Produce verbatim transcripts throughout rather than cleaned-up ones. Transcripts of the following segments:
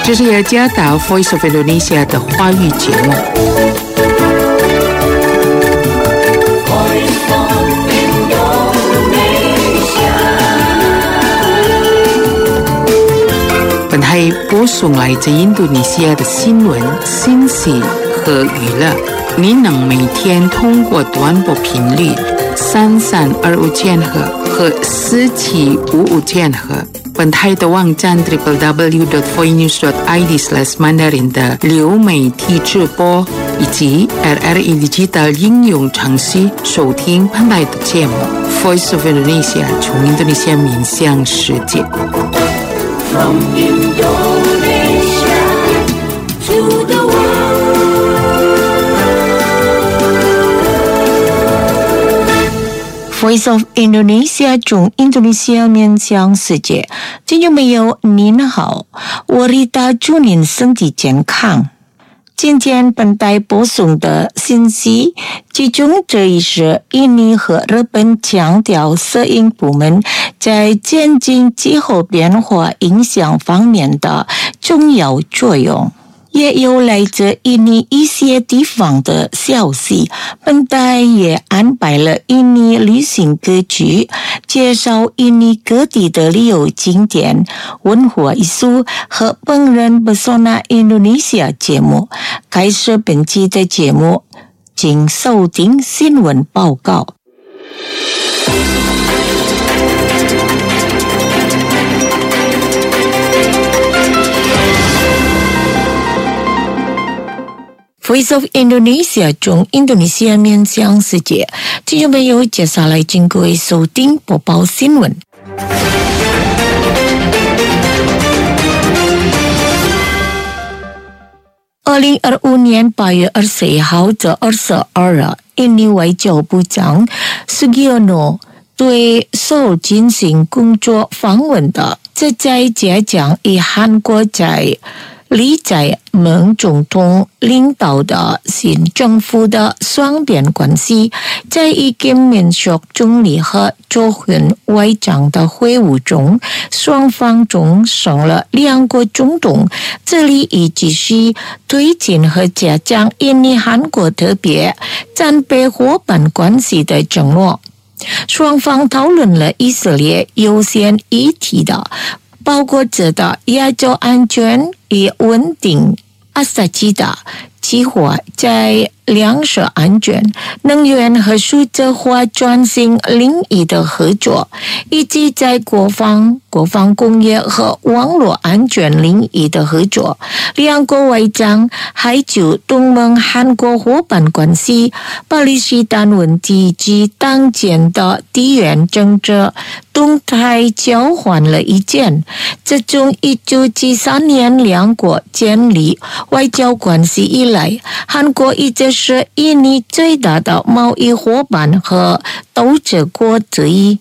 这是雅加达 Voice of Indonesia 的华语节目。本台播送来自印度尼西亚的新闻、信息和娱乐。您能每天通过短波频率三三二五千赫和四七五五千赫。本台的网站 double-u double-u double-u dot voinews dot i d slash mandarin 的流媒体直播以及 R R E Digital 应用程序收听本台的节目 Voice of Indonesia 从印度尼西亚面向世界。From Indonesia to the world.Voice of Indonesia 从印度尼西亚面向世界，听众朋友您好，我Rita祝您身体健康。今天本台播送的信息集中这一是印尼和日本强调摄影部门在渐进气候变化影响方面的重要作用。也有来自印尼一些地方的消息，本台也安排了印尼旅行歌曲，介绍印尼各地的旅游景点、文化艺术和本人 Pesona Indonesia 节目。开始本期的节目，请收听新闻报告。Voice of Indonesia 从印度尼西亚面向世界，听众朋友接下来请各位收听播报新闻。二零二五年八月二十一号至二十二日，印尼外交部长 Sugiono 对首尔进行工作访问的，这在嘉奖与韩国在李在镕总统领导的新政府的双边关系，在一个民属总理和周云外长的会晤中，双方中成了两国总统致力于继续推进和加强印尼韩国特别战备伙伴关系的承诺。双方讨论了以色列优先议题的包括着的亚洲安全与稳定、阿萨奇的计划，在粮食安全、能源和数字化转型领域的合作，以及在国防、国防工业和网络安全领域的合作。两国外长还就东盟韩国伙伴关系、巴勒斯坦问题及当前的地缘政治动态交换了意见。自从一九七三年两国建立外交关系以来，韩国一直是印尼最大的贸易伙伴和投资国之一。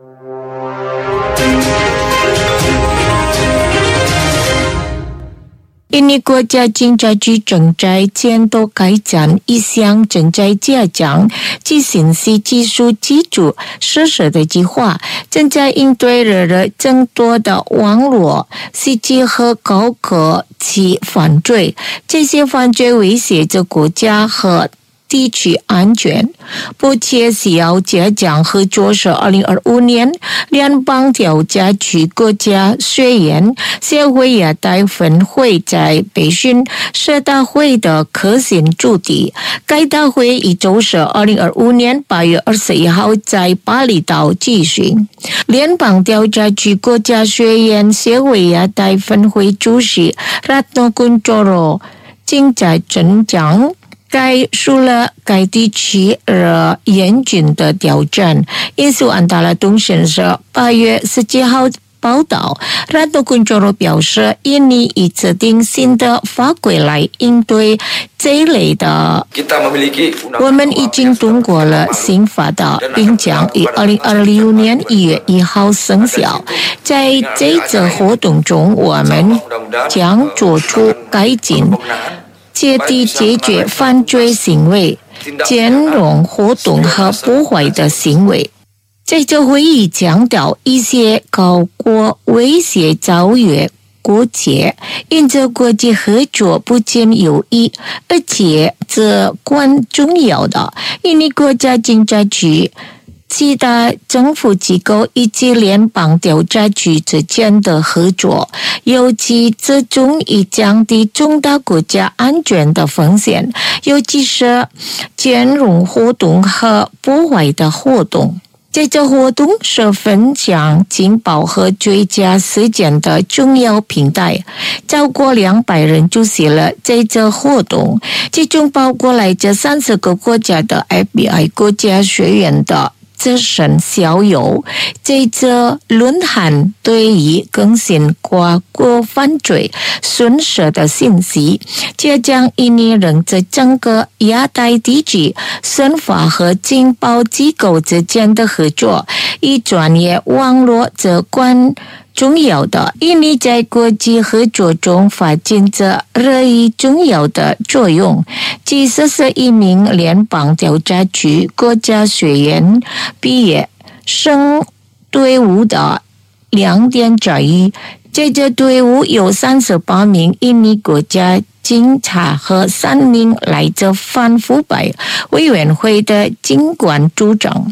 印尼国家警察局正在监督开展一项正在加强其信息技术基础设施的计划，正在应对日日增多的网络袭击和高科技犯罪。这些犯罪威胁着国家和地区安全，不切需要加强合作。是二零二五年联邦调查局国家学院协会亚太分会在北京设大会的核心主题。该大会一周是二零二五年八月二十一号在巴厘岛举行。联邦调查局国家学院协会亚太分会主席 Ratno Kuncoro 正在增强概述了该地区呃严峻的挑战。印度安达拉通讯社八月十七号报道，拉多昆佐罗表示，印尼已制定新的法规来应对这一类的。我们已经通过了新法的，并将于二零二六年一月一号生效。在这次活动中，我们将做出改进，彻底解决犯罪行为、兼容活动和破坏的行为。在这会议强调，一些高国威胁超越国界，因着国际合作不仅有益，而且这关重要的，印尼国家警察局其他政府机构以及联邦调查局之间的合作，尤其这种以降低重大国家安全的风险，尤其是金融活动和破坏的活动。这个活动是分享情报和追加事件的重要平台，超过两百人出席了这个活动，其中包括来自三十个国家的 F B I 国家学院的资深校友。这个论坛对于更新跨国犯罪损失的信息，这将印尼人在整个亚太地区司法和情报机构之间的合作以专业网络这关重要的。印尼在国际合作中发挥着日益重要的作用。即使是一名联邦调查局国家学院毕业生队伍的亮点在于，这个队伍有三十八名印尼国家警察和三名来自反腐败委员会的警官组长。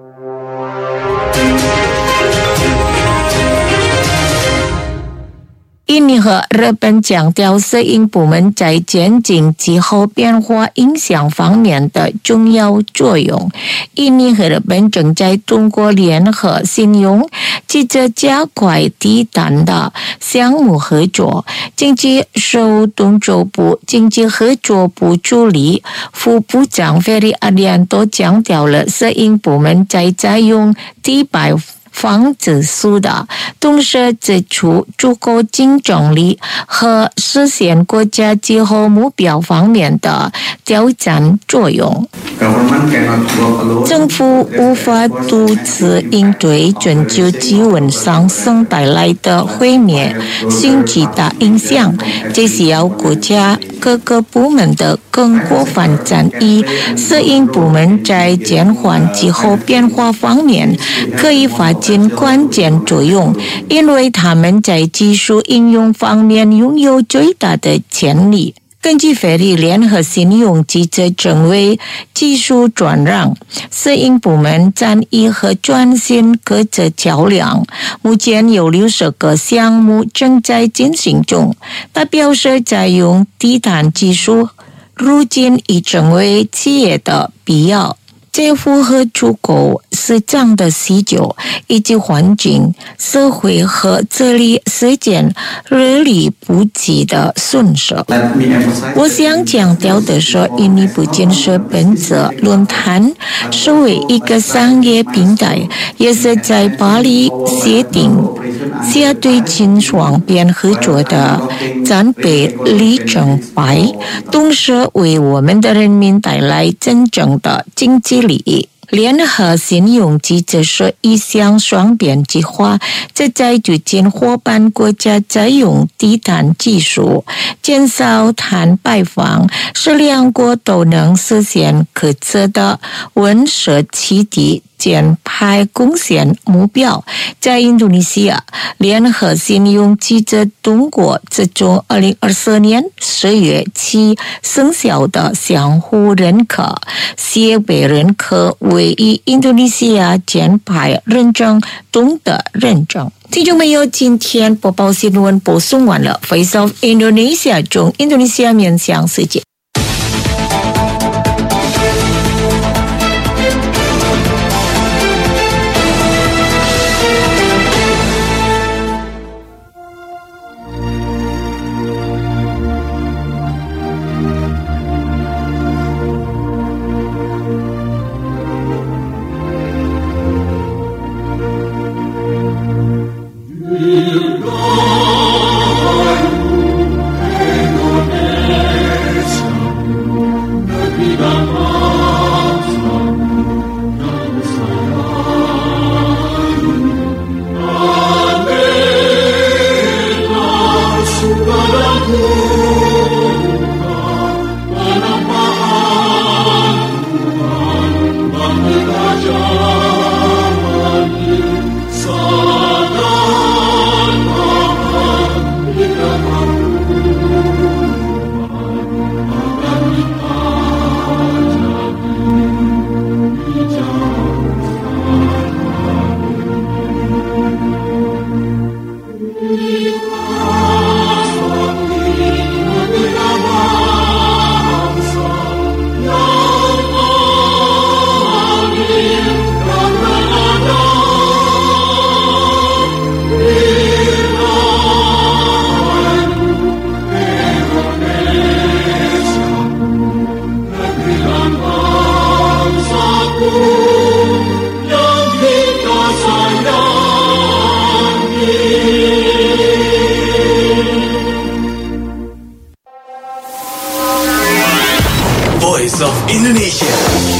印尼和日本强调摄影部门在监禁气候变化影响方面的重要作用。印尼和日本正在通过联合信用，接着加快低碳的项目合作。经济受动作部经济合作部助理副部长Ferry Arianto强调了摄影部门在采用低排放指数的同时指出足够竞争力和实现国家气候目标方面的挑战作用。政府无法独自应对全球气温上升带来的毁灭性极大影响，这需要国家各个部门的更广泛战役。摄影部门在减缓气候变化方面可以发挥关键作用，因为他们在技术应用方面拥有最大的潜力。根据费力联合信用机制成为技术转让，摄影部门战役和专心各自较量。目前有六十个项目正在进行中。他表示，采用低碳技术如今已成为企业的必要。这符合足够市场的需求，以及环境、社会和这里实践日理不及的损失。我想强调的是，印尼不仅是本次论坛是为一个商业平台，也是在巴黎协定下对秦双边合作的战备里程碑，同时为我们的人民带来真正的经济利益。联合信用机制是一项双边计划，旨在促进伙伴国家采用低碳技术，减少碳排放，使两国都能实现可测的温室气体减排贡献目标。在印度尼西亚，联合信用机制通过自从二零二四年十月起生效的相互认可协会认可为以印度尼西亚减排认证中的认证。听众朋友，今天播报新闻播送完了 Voice of Indonesia 中印度尼西亚面向世界。 Indonesia Voice of Indonesia.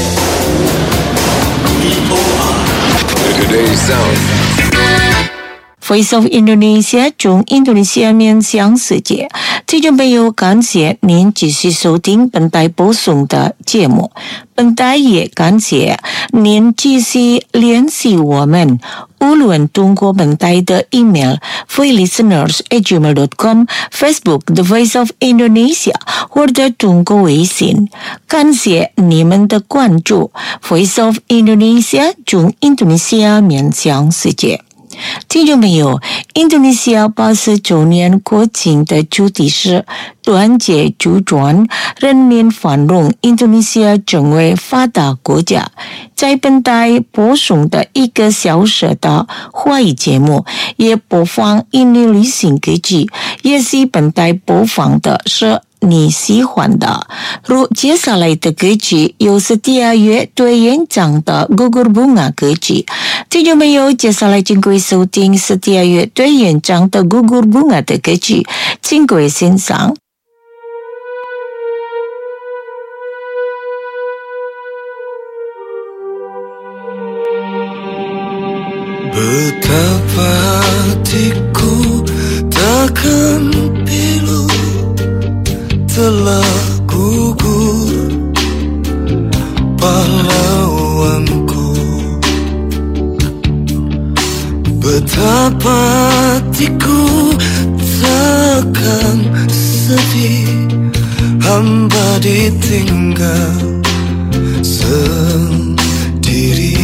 V O R. Today's sound. Voice of Indonesia 从印度尼西亚面向世界，听众朋友，感谢您继续收听本台播送的节目。本台也感谢您继续联系我们，无论通过本台的 email voice listeners at gmail dot com、Facebook The Voice of Indonesia， 或者通过微信。感谢你们的关注。Voice of Indonesia 从印度尼西亚面向世界。听众朋友，印度尼西亚八十周年国庆的主题是团结主转，人民繁荣，印度尼西亚成为发达国家。在本台播送的一个小时的华语节目，也播放印尼流行歌曲，也是本台播放的是你喜欢的。如接下来的歌曲有Setia乐队演唱的 Gugur Bunga 歌曲，听众朋友，接下来请各位收听Setia乐队演唱的 Gugur Bunga 的歌曲，请各位欣赏。 Betapa hatiku takkan pilu telah gugur pahlawanku. Betapa hatiku takkan sedih hamba ditinggal sendiri.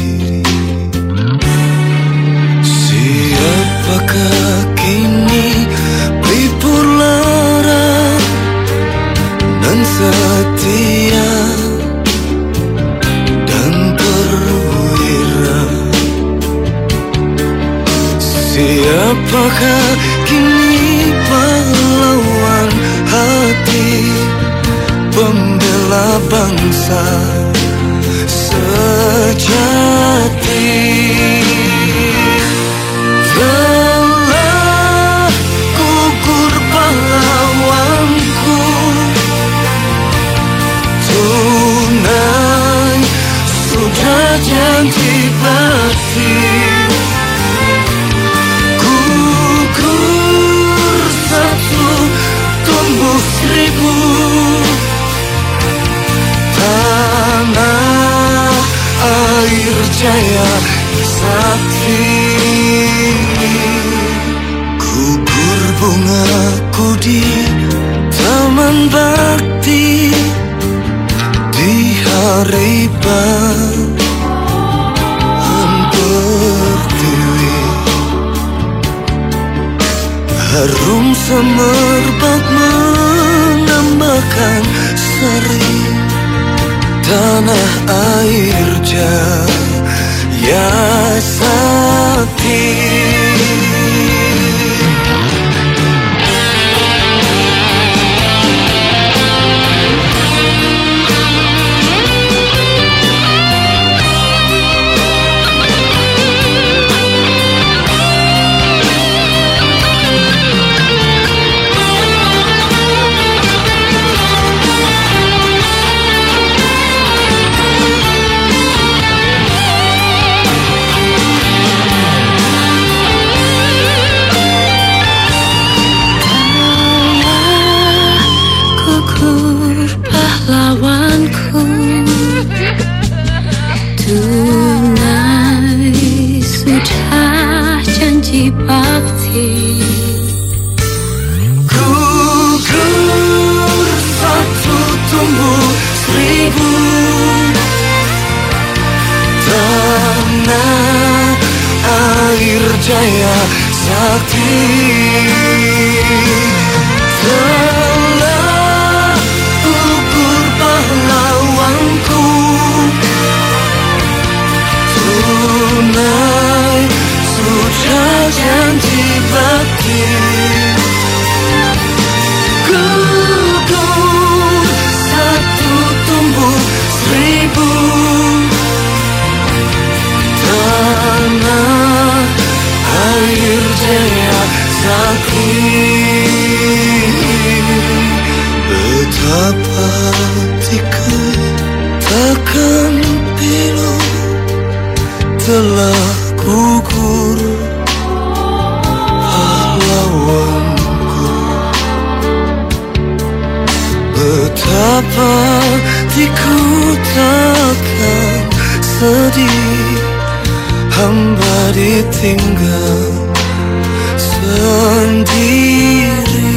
Siapakah kini pelipur lara dan setia dan perwira? Siapakah kini pahlawan hati pembela bangsa sejati? Telah gugur pahlawanku, tunai sudah janji bakti. Gugur satu, tumbuh seribu. Tanah air jaya sakti. Gugur bungaku di taman bakti di hari bulan pertiwi. Harum semerbak menambahkan seri tanah air jaya sakti. Pahlawanku, tunai sudah janji bakti. Gugur satu, tumbuh seribu. Tanah air jaya sakti. Pahlawanku, tunai sudah janji bakti. Gugur satu, tumbuh seribu. Tanah air jaya sakti. Betapa hatiku telah gugur pahlawanku. Betapa hatiku takkan sedih, hamba ditinggal sendiri.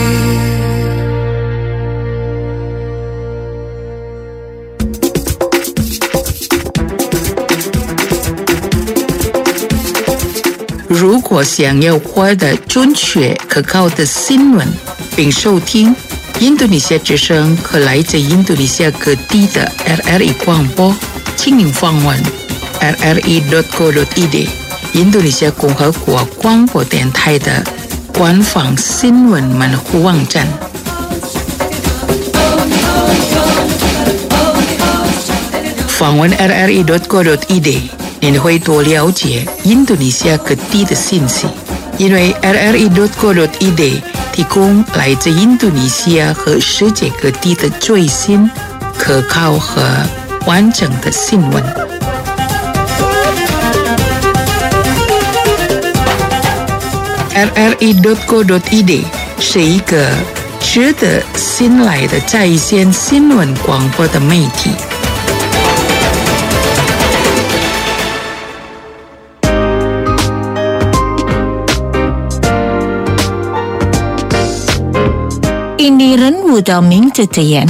如果想要获得准确可靠的新闻，并收听印度尼西亚之声和来自印度尼西亚各地的 R R I 广播，请您访问 r r i dot co dot i d 印度尼西亚共和国广播电台的官方新闻门户网站。访问 r r i dot co dot i d， 您会多了解印度尼西亚各地的信息，因为 r r i dot co dot i d 提供来自印度尼西亚和世界各地的最新、可靠和完整的新闻。r r i dot co dot i d 是一个值得信赖的在线新闻广播的媒体。 印尼人物的名字怎样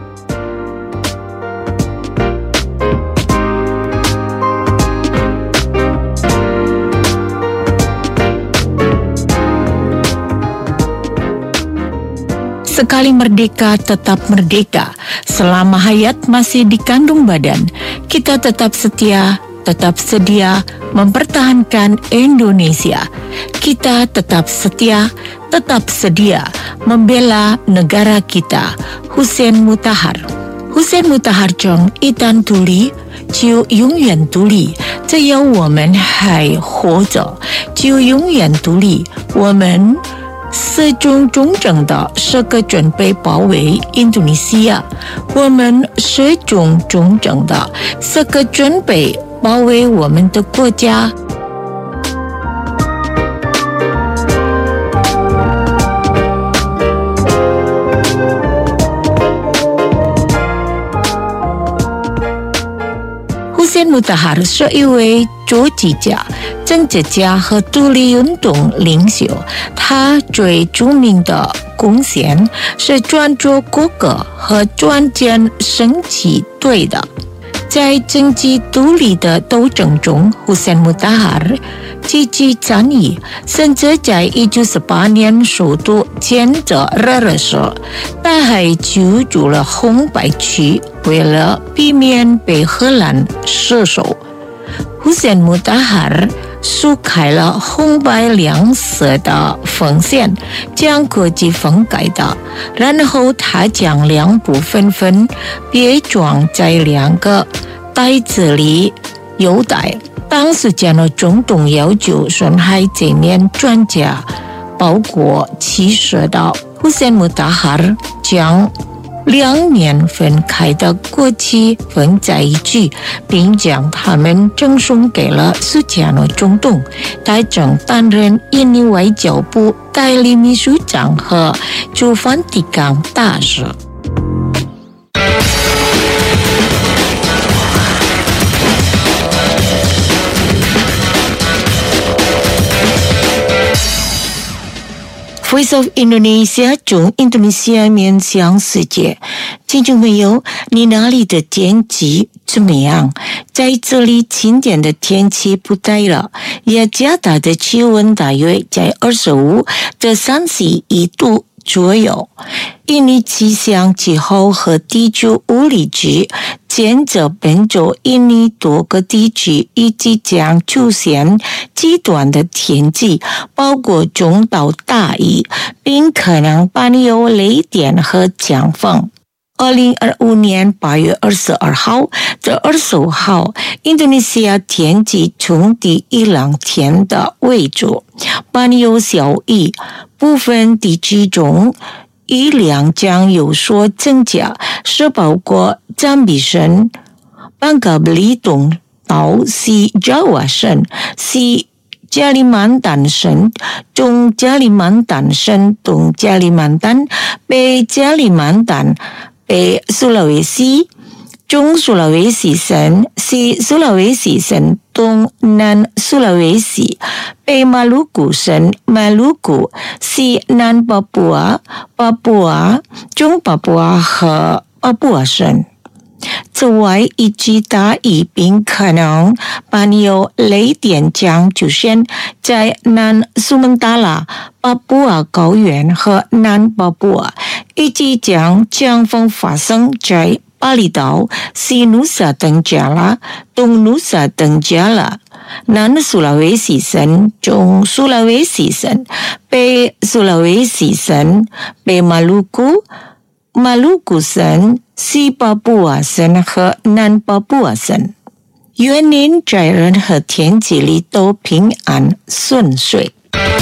？Sekali merdeka, tetap merdeka. Selama hayat masih dikandung badan, kita tetap setia, tetap sedia mempertahankan Indonesia. Kita tetap setia, tetap sedia membela negara kita. Hussein Mutahar. Hussein Mutahar 中一旦独立，就永远独立。只要我们还活着，就永远独立。我们始终忠诚的时刻准备保卫印度尼西亚，我们始终忠诚的时刻准备保卫我们的国家。Hussein Mutahar 是一位作曲家、政治家和独立运动领袖。他最著名的贡献是创作国歌和创建升旗队的。在经济独立的斗争中 ，Hussein Mutahar 积极参与，甚至在一九四八年首都建设热热时，他还居住了红白区，为了避免被荷兰失守 ，Hussein Mutahar 竖开了红白两色的缝线，将国旗分开的，然后他将两部分分别装在两个袋子里邮带。当时间的总统要求损害这面专家包裹其实的 Hussein Mutahar 将两面分开的国旗缝在一起，并将它们赠送给了苏加诺总统。他曾担任印尼外交部代理秘书长和驻梵蒂冈大使。Voice of Indonesia 从印度尼西亚面向世界。听众朋友，你那里的天气怎么样？在这里今天的天气不太热，雅加达的气温大约在二十五到三十一度左右。印尼气象气候和地区物理局监测本周印尼多个地区以及将出现极端的天气，包括中到大雨，并可能伴有雷电和强风。二零二五年八月二十二号至二十五号，印度尼西亚天气从第一两天的为主，伴有小雨，部分地区中雨量将有所增加，是包括赞比省、班嘎布里东、 岛是 Jawa 省，是加里曼丹省，中加里曼丹省，东加里曼丹，北加里曼丹，北苏拉维西，中苏拉维西省，西苏拉维西省，东南苏拉维西，北马鲁古省，马鲁古，西南巴布亚，巴布亚，中巴布亚和巴布亚省。此外，一级大雨并可能伴有雷电将出现在南苏门答腊、巴布亚高原和南巴布亚，以及将强风发生在巴厘岛、西努萨登加拉、东努萨登加拉、南苏拉维西省、中苏拉维西省、北苏拉维西省、北马鲁古、马鲁古省、西巴布亚省和南巴布亚省。愿您在任何天气里都平安顺遂。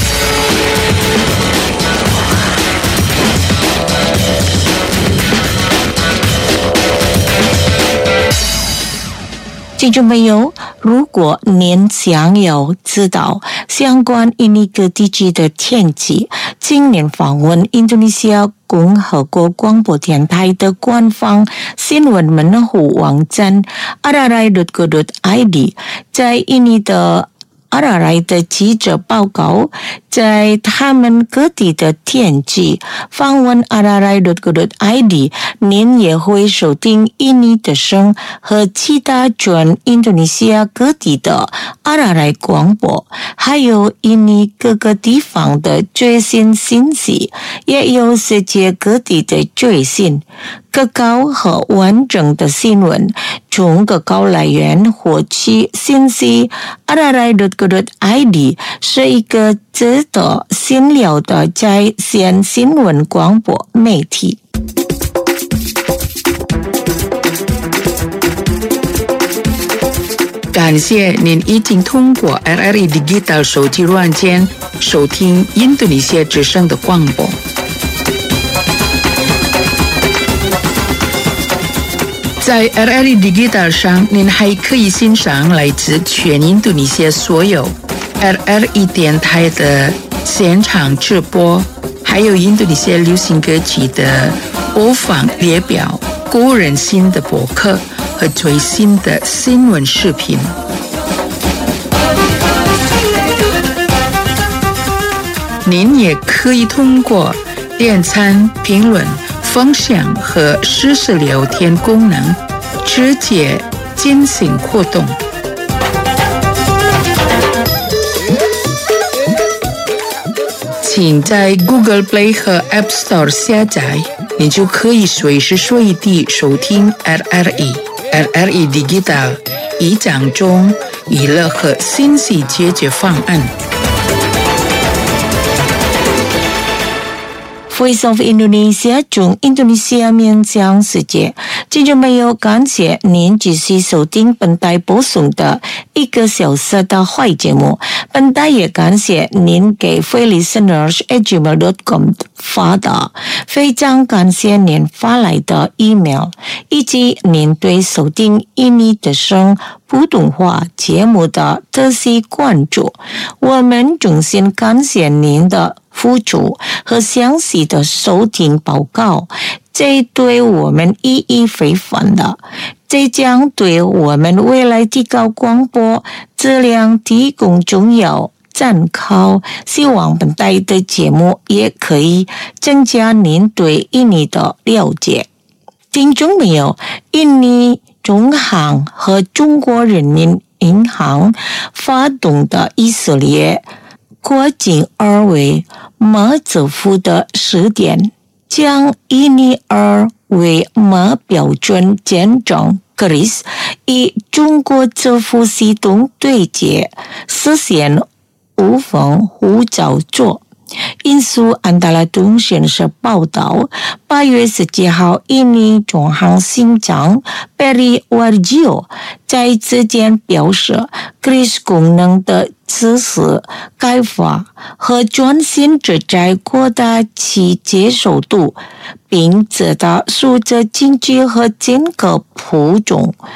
听众朋友，如果您想要知道相关印尼各地区的天气，请您访问印度尼西亚共和国广播电台的官方新闻门户网站 r r i dot co dot i d， 在印尼的R R I 的记者报告，在他们各地的天气，访问 r r i dot co dot i d， 您也会收听印尼的声和其他全印度尼西亚各地的 R R I 广播，还有印尼各个地方的最新信息，也有世界各地的最新可靠和完整的新闻，从可靠来源获取信息。r r i dot co dot i d 是一个值得信赖的在线新闻广播媒体。 感谢您已经通过 R R I Digital 手机软件收听印度尼西亚之声的广播。在 R R I Digital 上，您还可以欣赏来自全印度尼西亚所有 R R I 电台的现场直播，还有印度尼西亚流行歌曲的播放列表、个人新的博客和最新的新闻视频。您也可以通过点赞、评论、分享和实时聊天功能直接进行互动。请在 Google Play 和 App Store 下载，你就可以随时随地收听 R R I。R R I Digital 以讲中娱乐和信息解决方案。 Voice of Indonesia 从印度尼西亚面向世界，听众朋友，感谢您继续收听本台播送的一个小时的坏节目。本台也感谢您给 freelisteners at gmail dot com 发的，非常感谢您发来的 email， 以及您对收听印尼的声普通话节目的特细关注。我们衷心感谢您的付出和详细的收听报告，这对我们意义非凡的，这将对我们未来提高广播质量提供重要参考。希望本台的节目也可以增加您对印尼的了解。听众朋友，印尼中行和中国人民银行发动的以色列国境二维码支付的试点，将印尼二维码标准见证 K R I S 与中国支付系统对接，实现无缝互操作。印苏安达拉通讯社报道，八月十七号，印尼中行行长 Peri Warjio 在之前表示 ，K R I S 功能的支持开发和专心旨在扩大其接受度，并直达数字经济和整个普种。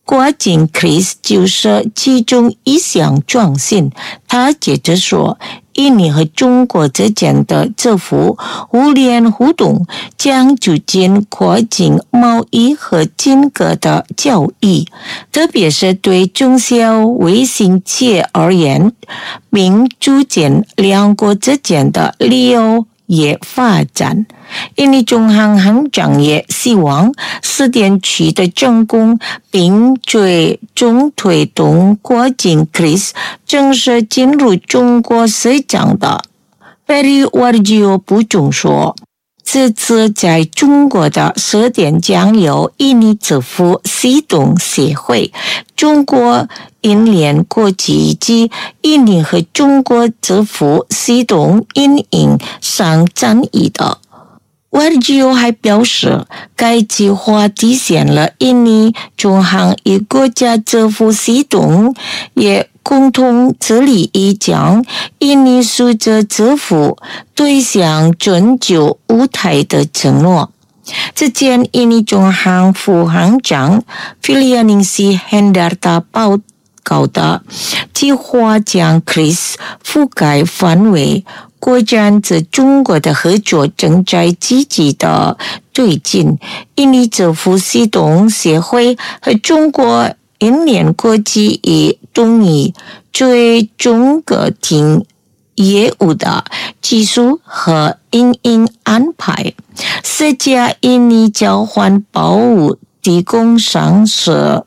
国境 Chris 就是其中一项创新。他接着说，印尼和中国之间的这幅互联互动将促进国境贸易和金额的交易，特别是对中小微型企业而言，并促进两国之间的旅游业发展。印尼中央行长也希望四点区的成功，并最终推动国境 Chris 正式进入中国市场的。Ferry Warjio 补充说，这次在中国的试点将由印尼支付系统协会、中国银联国际以及印尼和中国支付系统运营商参与的。Warjio 还表示，该计划体现了印尼中行与国家支付系统也共同致力于将印尼数字支付推向全球舞台的承诺。之前，印尼中行副行长 Filianingsih Hendarta 报告的计划将 Chris 覆盖范围国家在中国的合作正在积极的推进。印尼支付系统协会和中国银联国际已同意对中国庭业务的技术和运营安排，世界印尼交换保护提供商是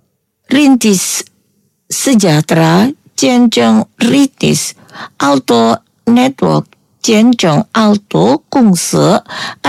Rintis Sejahtera 见证 Rintis Auto Network 见证 Auto 公司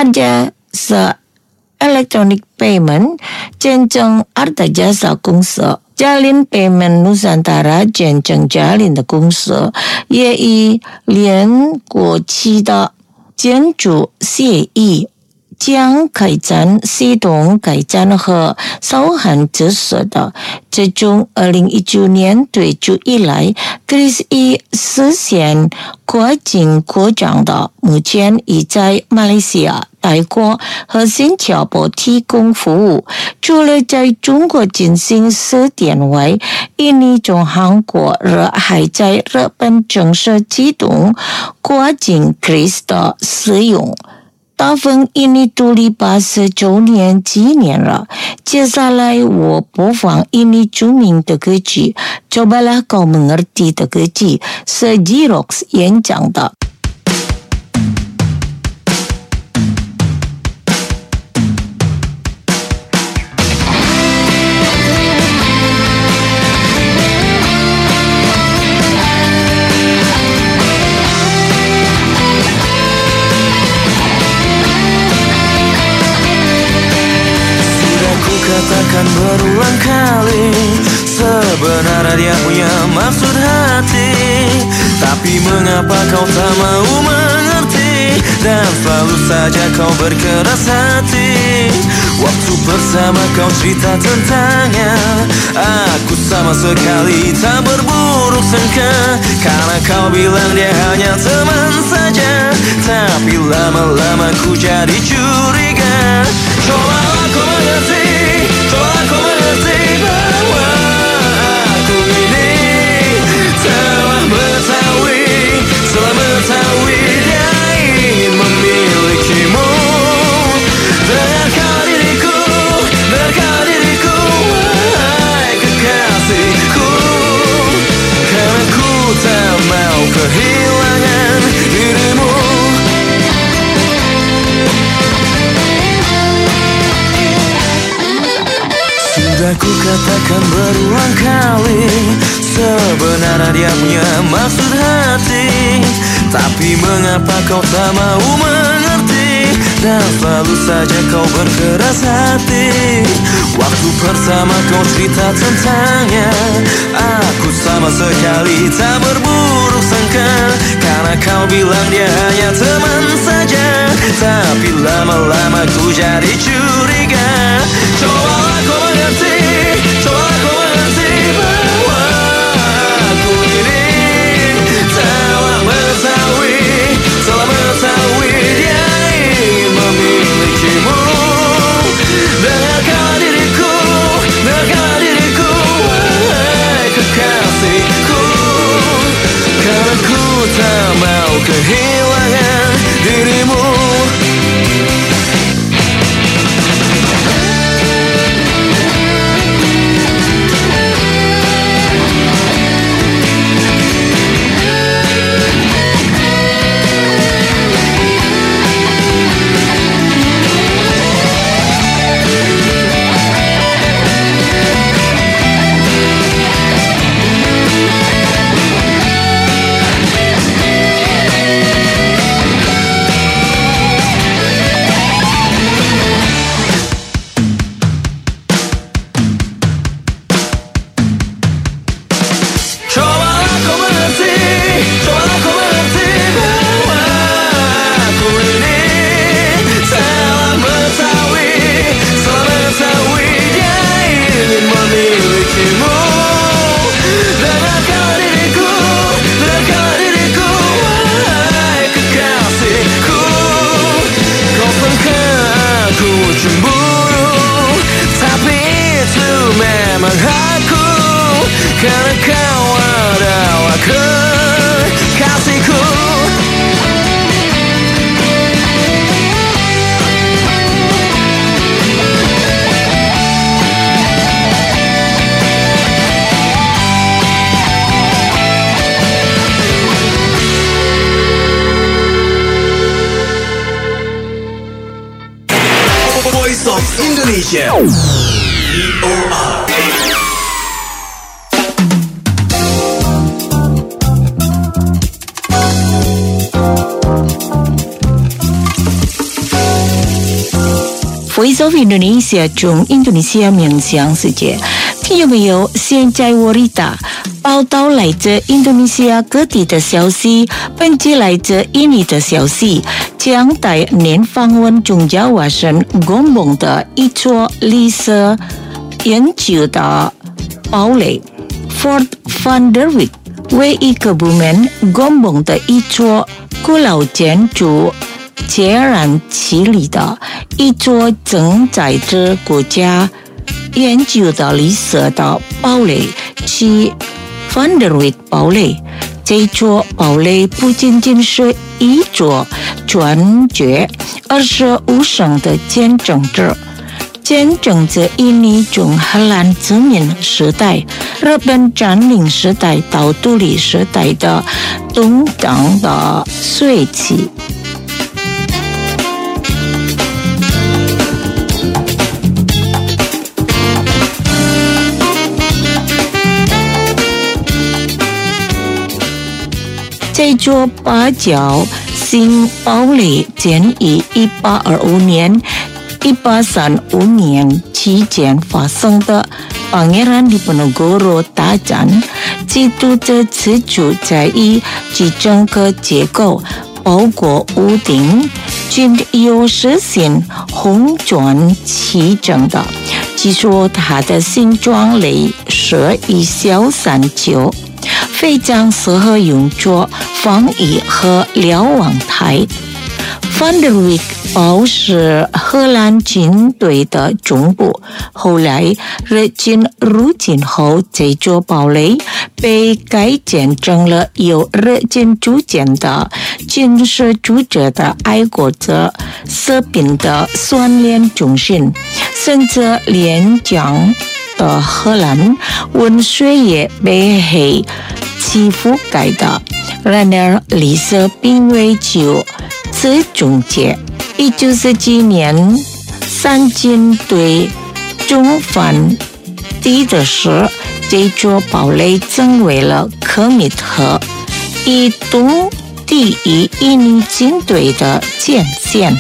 Adjasa Electronic Payment 见证 Artajasa 公司， Jalin Payment Nusantara 见证 Jalin 的公司，也与联国期的建筑协议将开展系统改善和包含知识的。自从二零一九年推出以来 ，Chris 已实现国境扩张的，目前已在马来西亚、泰国和新加坡提供服务。除了在中国进行试点外，印尼中韩国热还在日本正式启动国境 Chris 的使用。大分印尼独立八十周年纪念了，接下来我播放印尼著名的歌曲《Cobalah Kau Mengerti》的歌曲，是 J-Rocks 演讲的。 Katakan berulang kali, sebenarnya dia punya maksud hati, tapi mengapa kau tak mau mengerti, dan selalu saja kau berkeras hati. Waktu bersama kau cerita tentangnya, aku sama sekali tak berburuk sangka, karena kau bilang dia hanya teman saja, tapi lama-lama ku jadi curiga. Cobalah kau mengerti, cobalah kau mengerti bahwa aku ini telah mengetahui, telah mengetahui dia ingin memilikimu. Dengarkan diriku, dengarkan diriku, wahai kekasihku, karena ku tak mau kehilangan dirimu. Sudah ku katakan berulang kali, sebenarnya dia punya maksud hati, tapi mengapa kau tak mau mengerti, dan selalu saja kau berkeras hati. Waktu bersama kau cerita tentangnya, aku sama sekali tak berburuk sangka, karena kau bilang dia hanya teman saja, tapi lama-lama ku jadi curiga. Cobalah kau mengerti, cobalah kau mengerti bahwa aku ini telah mengetahui, telah mengetahui dia ingin memilikimu. Dengarkan diriku, dengarkan diriku. kehilangan dirimu. Karena kau adalah kekasihku. Voice of Indonesia. V O R. Voice of Indonesia 中印度尼西亚冥想世界，听有没有？现在我里达报道来自印度尼西亚各地的消息，本集来自印尼的消息，将带您访问中亚瓦省贡蒙的一座历史研究的堡垒 Fort Van der Wijk， 为一个部门贡蒙的一座古老建筑。截然其理的一座正在这国家研究的历史的堡垒，其 Van der Wijk 堡垒。这座堡垒不仅仅是一座传绝二十五省的见证者，见证着印尼从荷兰殖民时代、日本占领时代到独立时代的动荡的岁期。这座八角新堡垒建于一八二五年、一八三五年期间发生的Pangeran Diponegoro大战，基督的支柱在于其整个结构，包括屋顶，均有实现红砖砌成的。据说它的形状类似一小山丘，非常适合用作防御和瞭望台。Van der Wijk 堡是荷兰军队的总部，后来日军入侵后，这座堡垒被改建成了由日军组建的军事组织的爱国者士兵的训练中心，甚至连江的荷兰温水也被黑其覆盖的。然而，历史并未就此终结。一九四七年，三军对中反敌的时，这座堡垒成为了科米特以东第一印尼军队的前线。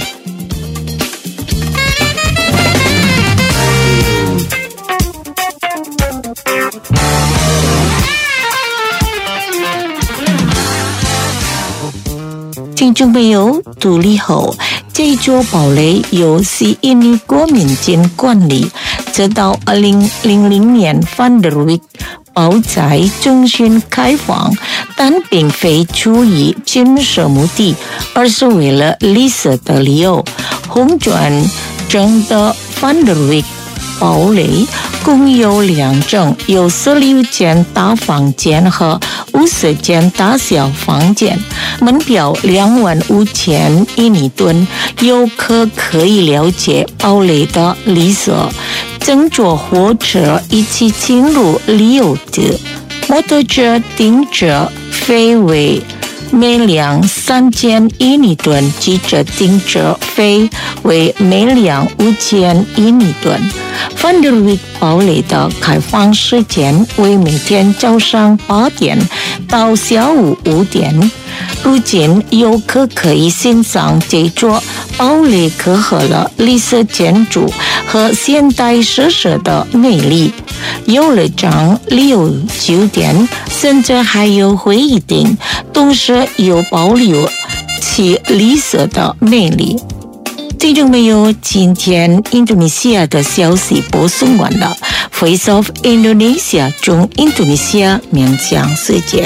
听众朋友，独立后，这座堡垒由西印尼国民军管理，直到二零零零年 Van der Wijk 堡在中心开放，但并非出于军事目的，而是为了历史的理由。红砖整的 Van der Wijk 堡垒共有两层，有十六间大房间和五十间大小房间，门票两万五千印尼盾，游客可以了解堡垒的历史，乘坐火车一起进入旅游地。摩托车顶着费为每辆三千印尼盾，机车顶着费为每辆五千印尼盾。范德维堡垒的开放时间为每天早上八点到下午五点。如今游客可以欣赏这座堡垒结合了历史建筑和现代设施的魅力，有了张旅游酒店，甚至还有会议厅，同时有保留其历史的魅力。听众朋友，今天印度尼西亚的消息播送完了。Voice of Indonesia 中印度尼西亚面向世界。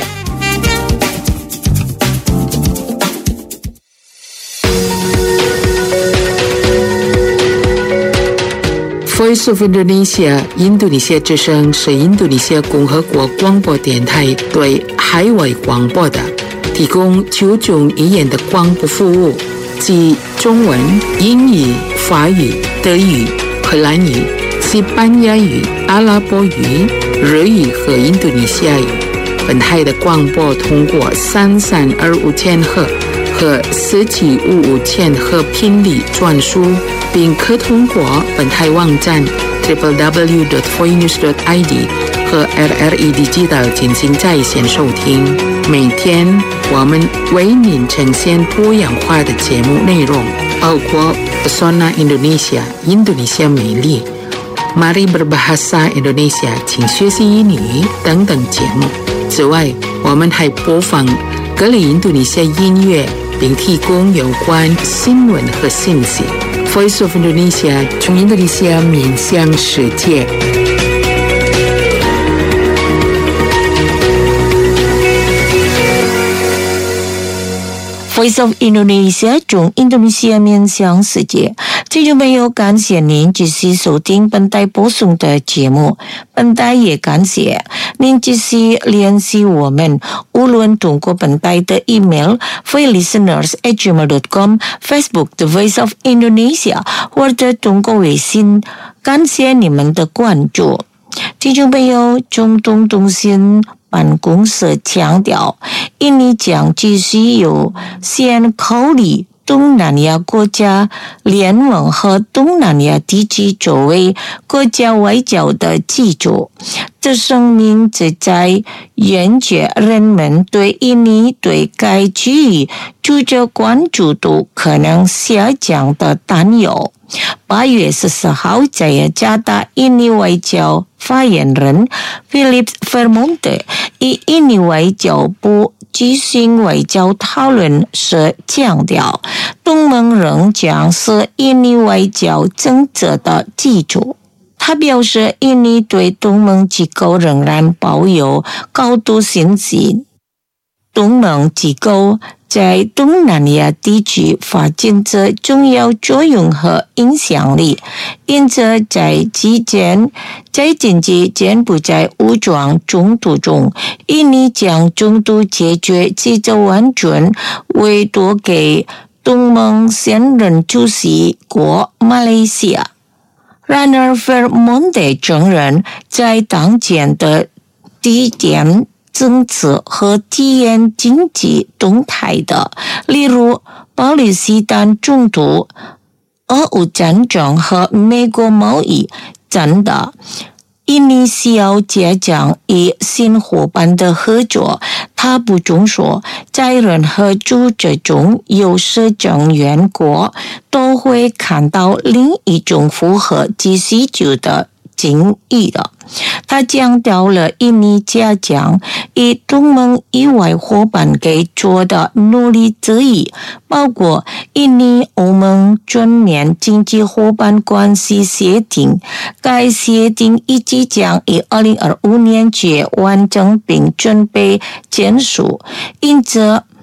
Voice of Indonesia 印度尼西亚之声是印度尼西亚共和国广播电台对海外广播的，提供九种语言的广播服务，即中文、英语、法语、德语、荷兰语、西班牙语、阿拉伯语、日语和印度尼西亚语。本台的广播通过三三二五千赫和四七五五千赫频率传输，并可通过本台网站 double-u double-u double-u dot voinews dot i d 和 L R E Digital 进行在线收听。每天我们为您呈现多样化的节目内容，包括 Pesona Indonesia 印度尼西亚美丽、Mari Berbahasa Indonesia 请学习英语等等节目。此外，我们还播放各类印度尼西亚音乐，并提供有关新闻和信息。Voice of Indonesia 从印度尼西亚面向世界。 Voice of Indonesia 中印度尼西亚面向世界。听众朋友，感谢您继续收听本台播送的节目。本台也感谢您继续联系我们，无论通过本台的 email voicelisteners at gmail dot com、Facebook The Voice of Indonesia， 或者通过微信。感谢你们的关注。听众朋友，中东通信办公室强调，印尼将继续有先考虑东南亚国家联盟和东南亚地区作为国家外交的基础。这声明旨在掩盖人们对印尼对该区域主角关注度可能下降的担忧。八月十四号，在雅加达，印尼外交发言人 Philip Vermonte 以印尼外交部举行外交讨论时强调，东盟仍将是印尼外交政策的基础。他表示，印尼对东盟机构仍然抱有高度信心。东盟机构在东南亚地区发展着重要作用和影响力，因此在期间，在经济柬埔寨武装冲突中，印尼将中途解决其中完全委托给东盟现任主席国马来西亚。然而，费尔蒙特承认，在当前的地点政策和体验经济动态的，例如巴勒斯坦冲突、俄乌战争和美国贸易战的，印尼需要加强与新伙伴的合作。他补充说，在任何组织中有设成员国都会看到另一种符合其需求的经义的。他强调了印尼加强与东盟以外伙伴给做的努力之一，包括印尼欧盟全面经济伙伴关系协定。该协定预计将于二零二五年前完成并准备签署，因此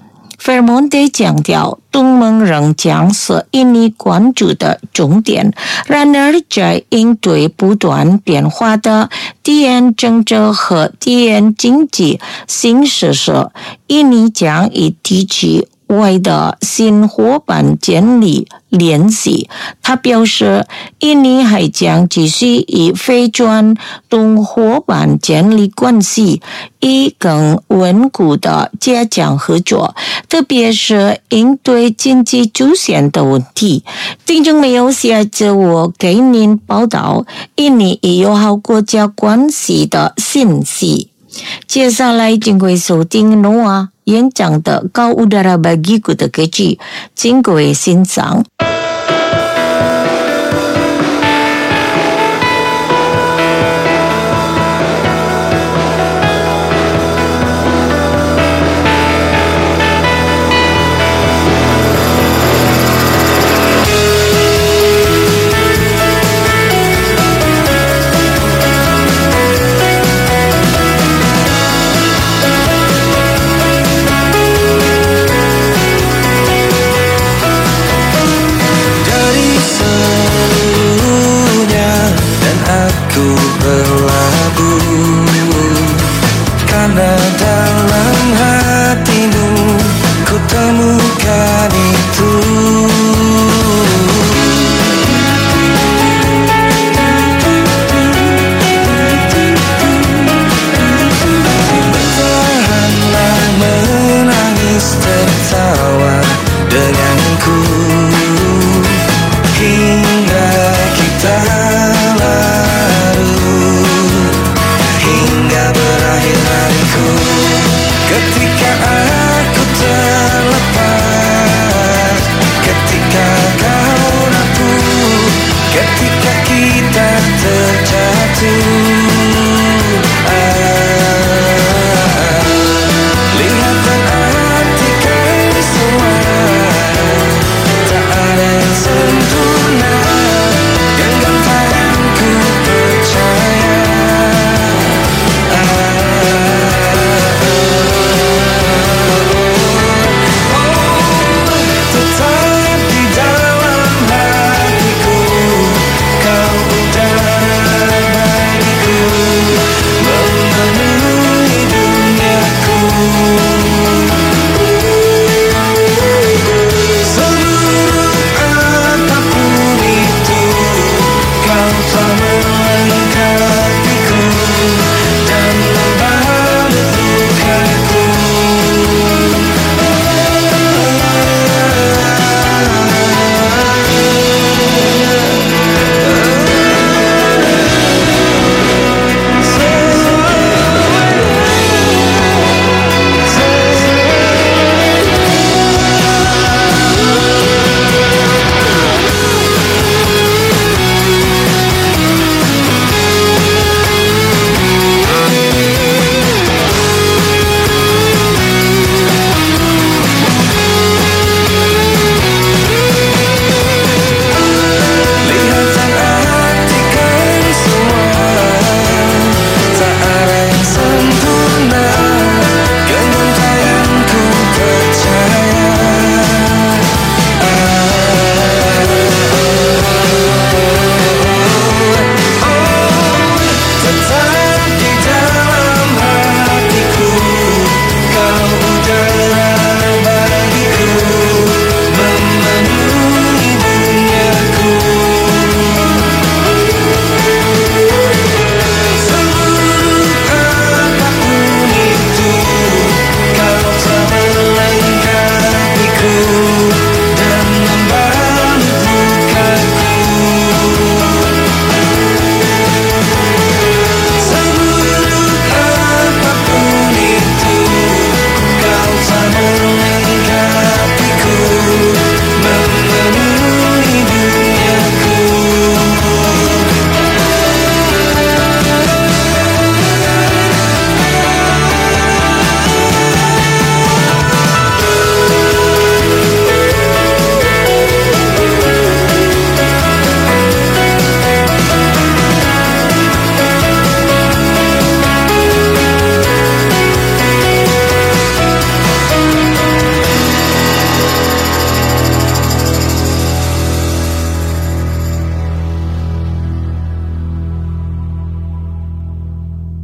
Vermonte 强调，东盟仍将是印尼关注的重点。然而，在应对不断变化的地缘政治和地缘经济形势时，印尼将与地区外的新伙伴建立联系。他表示，印尼还将继续与非专东伙伴建立关系，以更稳固的加强合作，特别是应对经济出现的问题。听众朋友，下次我给您报道印尼与友好国家关系的信息。接下来请各位收听 Noah 演讲的高udara bagiku的歌曲，请各位欣赏。 Membuat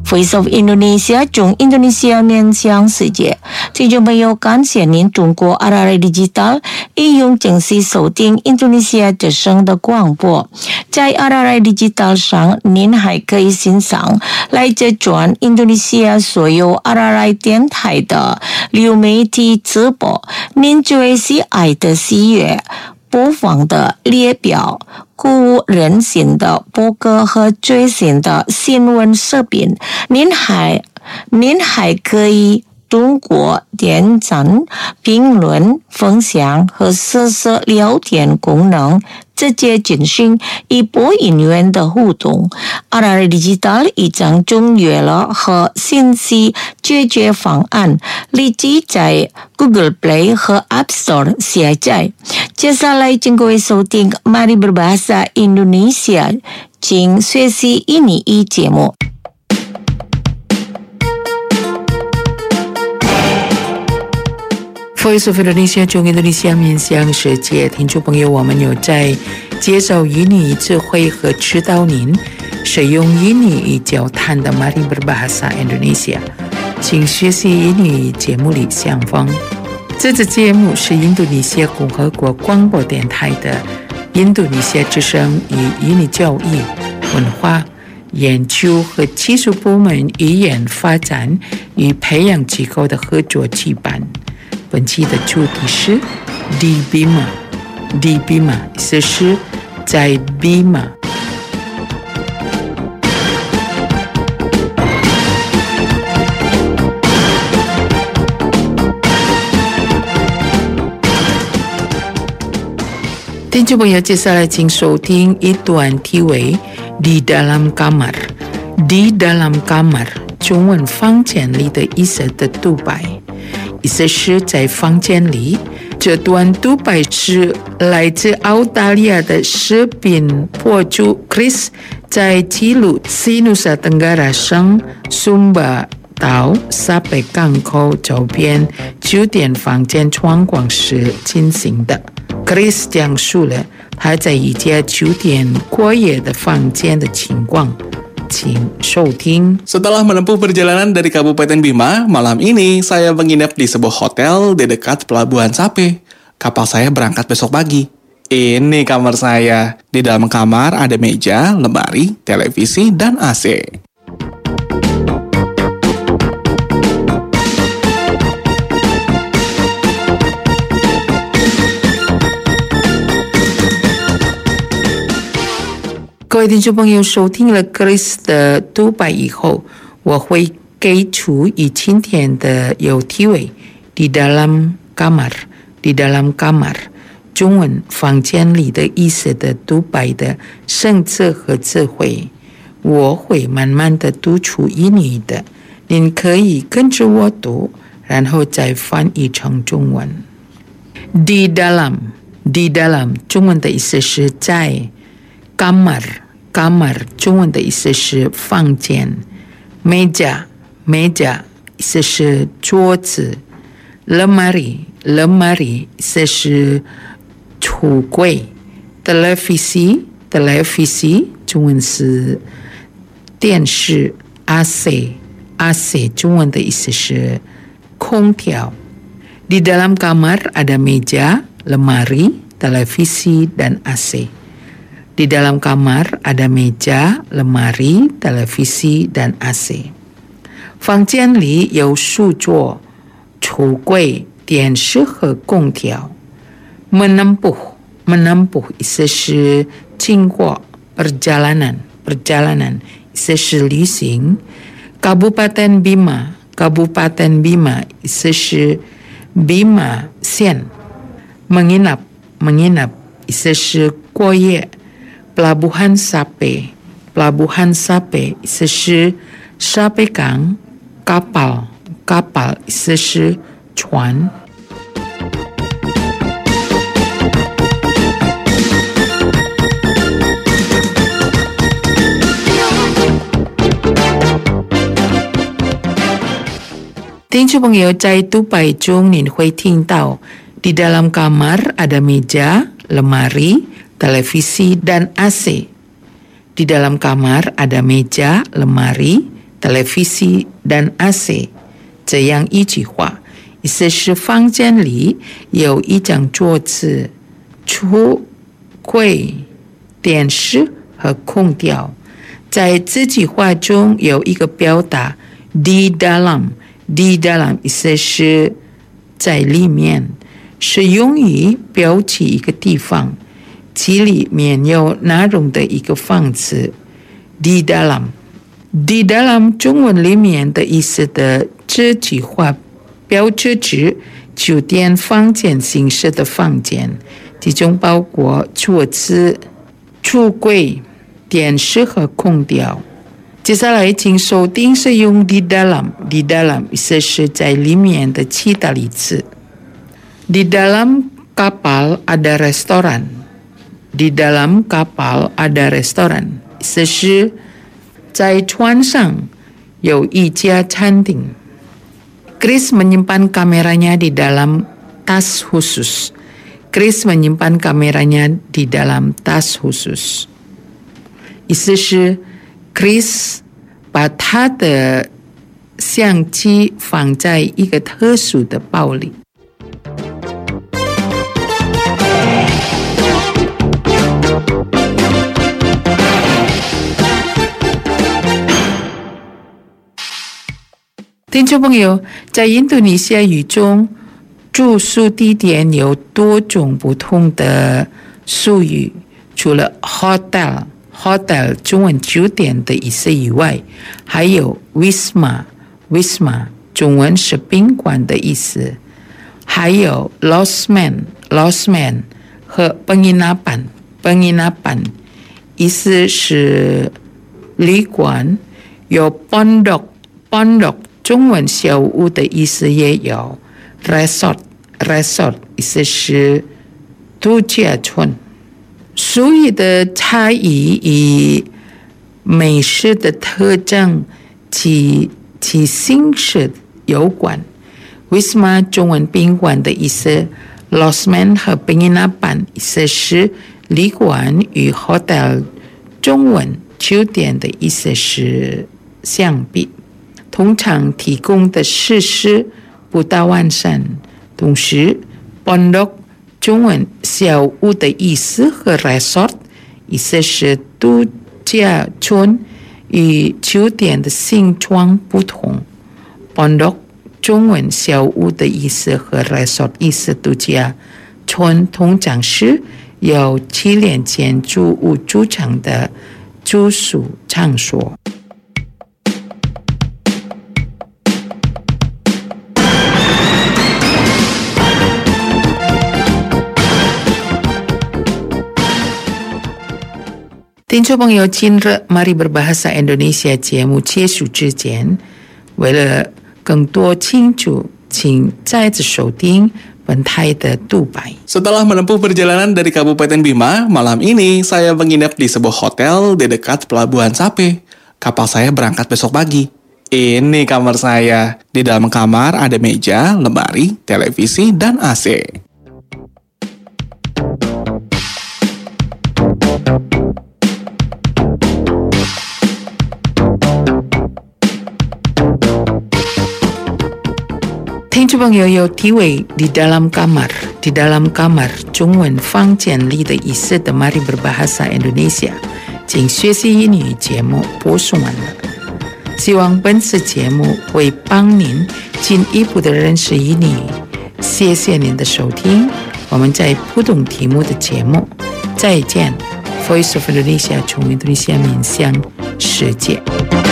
Voice of Indonesia 中印度尼西亚面向世界。听众朋友，感谢您通过 R R I Digital 应用程式收听印度尼西亚之声的广播。在 R R I Digital 上，您还可以欣赏来自全印度尼西亚所有 R R I 电台的流媒体直播。您最喜爱的喜悦播放的列表，鼓舞人心的播歌和最新的新闻视频，您还您还可以通过点赞、评论、分享和实时聊天功能直接进行与播音员的互动。R R I Digital 已经中阅了和信息解决方案，立即在 Google Play 和 App Store 下载。接下来请各位收听 Mari Berbahasa Indonesia 请学习印尼语节目。 Voice of Indonesia 中印度尼西亚面向世界，听众朋友，我们有在介绍印尼智慧和指导您使用印尼语交谈的 Mari Berbahasa Indonesia 请学习印尼语节目里相逢。这个节目是印度尼西亚共和国广播电台的印度尼西亚之声与印尼教育、文化、研究和技术部门语言发展与培养机构的合作举办。本期的主题是 Di Bima Di Bima 意思是在 Bima。 听众朋友，接下来请收听一段题为 Di Dalam Kamar Di Dalam Kamar 中文房间里的意思的独白，意思是在房间里。这段独白是来自澳大利亚的视频博主 Chris 在记录西努萨登嘎拉省苏巴岛沙北港口周边酒店房间窗光时进行的。Chris 讲述了他在一家酒店过夜的房间的情况。请收听。 Setelah menempuh perjalanan dari Kabupaten Bima, malam ini saya menginap di sebuah hotel di dekat Pelabuhan Sape. Kapal saya berangkat besok pagi. Ini kamar saya. Di dalam kamar ada meja, lemari, televisi, dan A C. 各位听众朋友，收听了 Chris 的独白以后，我会给出以今天的有题为 Di Dalam Kamar Di Dalam Kamar 中文房间里的意思的独白的生字和智慧。我会慢慢的读出印尼的，您可以跟着我读，然后再翻译成中文。 Di Dalam Di Dalam 中文的意思是在。Kamar Kamar 中文的意思是房间。 Meja Meja 意思是桌子。 Lemari Lemari 意思是橱柜。 Televisi Televisi 中文是电视。 A C A C 中文的意思是空调。 Di dalam kamar ada meja, lemari, televisi, dan A C. Di dalam kamar ada meja, lemari, televisi, dan A C. 房间里有书桌、橱柜、电视和空调。 Menempuh Menempuh 意思是经过 perjalanan perjalanan 意思是旅行。 Kabupaten Bima Kabupaten Bima 意思是 Bima 县。 Menginap Menginap 意思是过夜。 Pelabuhan Sape Pelabuhan Sape 意思是沙北港。 Kapal Kapal 意思是船。听众朋友，在独白中您会听到 Di dalam kamar ada meja, lemari, televisi, dan A C. Di dalam kamar ada meja, lemari, televisi dan A C 这样一句话，意思是房间里有一张桌子、橱柜、电视和空调。在这句话中有一个表达 di dalam， di dalam 意思是在里面，是用于标记一个地方，其里面有内容的一个房子。di dalam。Di dalam 中文里面的意思的这句话标志着酒店房间形式的房间，其中包括桌子、橱柜、电视和空调。接下来请收听使用 di dalam。di dalam 意思是在里面的其他例子。Di dalam kapal ada restoran. Di dalam kapal ada restoran 意思是在船上有一家餐厅。Chris menyimpan kameranya di dalam tas khusus. Chris menyimpan kameranya di dalam tas khusus. 意思是 Chris 把他的相机放在一个特殊的包里。听众朋友，在印度尼西亚语中，住宿地点有多种不同的术语，除了 hotel hotel 中文酒店的意思以外，还有 wisma wisma 中文是宾馆的意思，还有 losmen losmen 和 penginapan penginapan 意思是旅馆，有 pondok pondok中文小屋的意思也有 resort resort 意思是度假村。俗语的差异与美食的特征及其形式有关。wisma 中文宾馆的意思， losmen 和 penginapan 意思是旅馆，与 hotel 中文酒店的意思是相比。通常提供的设施不大完善，同时 pondok 中文小屋的意思和 resort 意思是度假村，与酒店的形状不同。pondok 中文小屋的意思和 resort 意思度假村通常是由七连建筑物组成的住宿场所。听众朋友，今日 Mari Berbahasa Indonesia 节目结束之前，为了更多清楚，请再次收听本台的独白。 Setelah menempuh perjalanan dari Kabupaten Bima, malam ini saya menginap di sebuah hotel di dekat Pelabuhan Sape. Kapal saya berangkat besok pagi. Ini kamar saya. Di dalam kamar ada meja, lemari, televisi, dan A C. 听众朋友有体会 di dalam kamar di dalam kamar 中文房间里的意思的 Mari Berbahasa Indonesia 请学习英语节目播送完了，希望本次节目会帮您进一步的认识英语。谢谢您的收听，我们在不同题目的节目再见。 Voice of Indonesia 从印度尼西亚面向世界。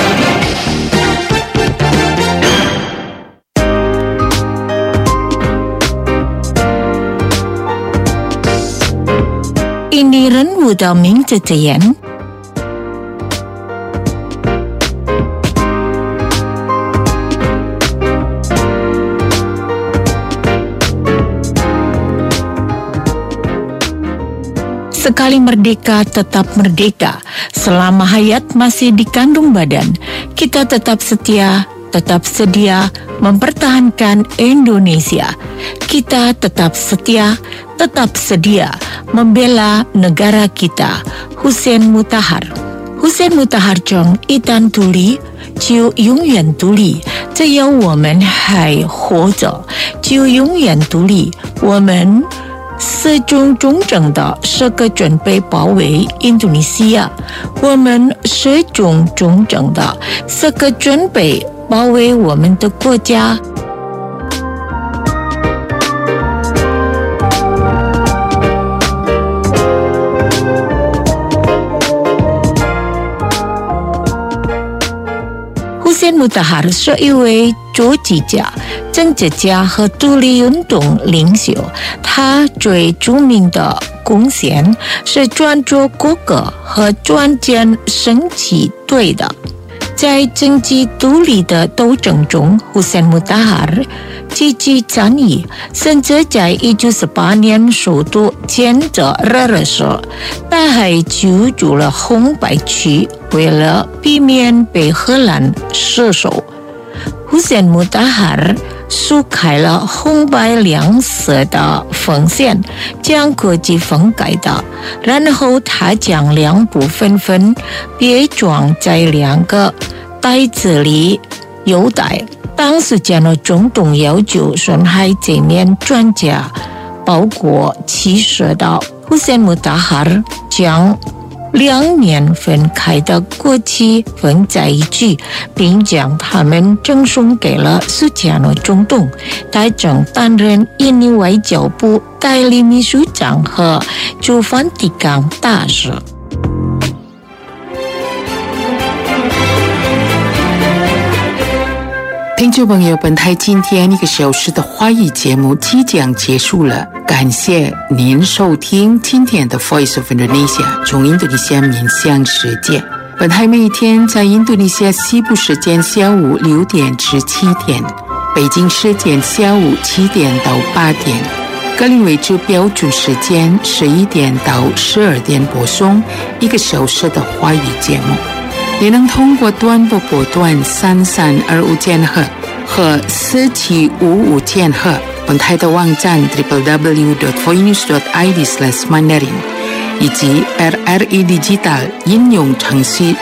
印尼人物的名字怎样？Sekali merdeka, tetap merdeka. Selama hayat masih dikandung badan, kita tetap setia, tetap sedia mempertahankan Indonesia. Kita tetap setia, tetap sedia membela negara kita. Hussein Mutahar. Hussein Mutahar 讲，一旦独立，就永远独立。只要我们还活着，就永远独立。我们始终忠诚的是个准备保卫印度尼西亚，我们始终忠诚的是个准备保卫我们的国家。Hussein Mutahar 是一位作曲家、政治家和独立运动领袖。他最著名的贡献是创作国歌和创建升旗队的。在经济独立的斗争中 ，Hussein Mutahar 积极参与，甚至在一九四八年首都建设热热时，他还居住了红白区，为了避免被荷兰失守 ，Hussein Mutahar 竖开了红白两色的缝线，将国旗分开的，然后他将两部分分别装在两个袋子里邮带。当时间的总统要求损害这面专家包裹其实的 Hussein Mutahar 将两面分开的国旗缝在一起，并将它们赠送给了苏加诺总统。他曾担任印尼外交部代理秘书长和驻梵蒂冈大使。 听众朋友，本台今天一个小时的华语节目即将结束了，感谢您收听今天的 Voice of Indonesia 从印度尼西亚面向世界。本台每天在印度尼西亚西部时间下午六点至七点，北京时间下午七点到八点，格林威治标准时间十一点到十二点播送一个小时的华语节目。也能通过短波波段三三二五千赫和四七五五千赫，本台的网站 double-u double-u double-u dot voinews dot i d slash mandarin 以及 R R E Digital 应用程序